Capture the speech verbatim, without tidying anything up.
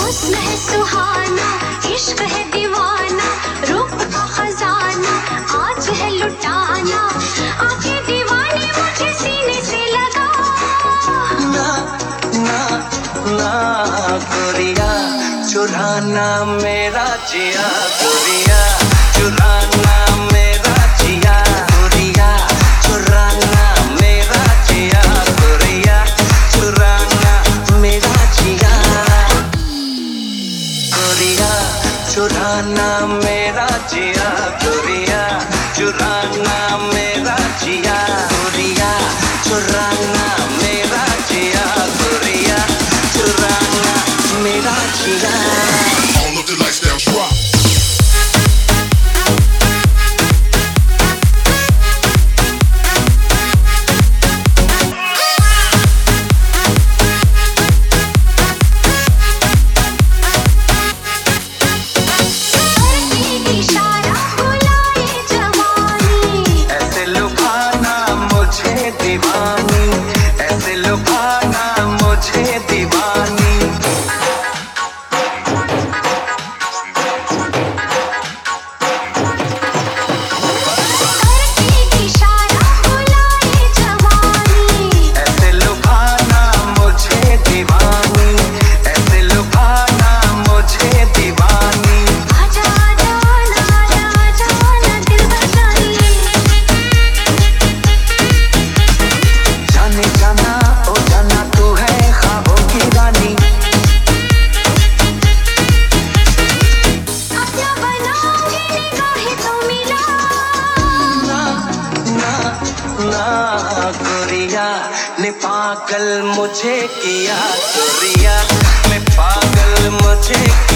हुस्न है सुहाना, इश्क है दीवाना, रूप का खजाना आज है लुटाना, आंखें दीवानी मुझे सीने से लगा। ना ना ना गोरिया चुराना मेरा जिया, गोरिया चुराना मेरा जिया, गोरिया चुराना मेरा जिया, गोरिया चुराना मेरा जिया, गोरिया चुराना मेरा जिया, गोरिया चुराना मेरा जिया, गोरिया चुराना मेरा जिया, गोरिया चुराना मेरा जिया। All of the lights down, drop. इशारा बुलाए जवानी, ऐसे लुभाना मुझे दीवानी, ऐसे लुभाना मुझे दीवानी। इशारा बुलाए जवानी, ऐसे लुभाना मुझे दीवानी, ऐसे लुभाना मुझे दीवानी। आजा आजा ना आजा ना दिल बजाइए, जाने जाना ओ जाना तू है ख्वाबों की रानी, अपना बनाओगे निगाहें तो मिला। ना ना ना गोरिया ने पागल मुझे किया, गोरिया ने पागल मुझे